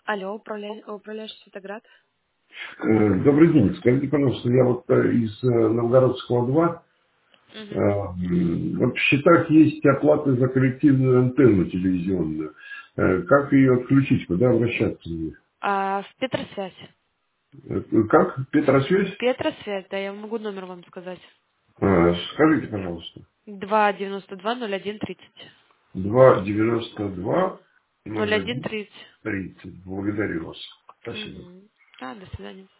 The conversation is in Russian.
Алло, управляющий Светоград. Добрый день. Скажите, пожалуйста, я вот из Новгородского 2. Мгм. Вот в счетах есть оплаты за коллективную антенну телевизионную. Как ее отключить? Куда обращаться мне? В Петросвязь. Как? Петросвязь? Петросвязь, да, я могу номер вам сказать. Скажите, пожалуйста. 292-01-30. 292 01 01 30. 30. Благодарю вас. Спасибо. Угу. Да, до свидания.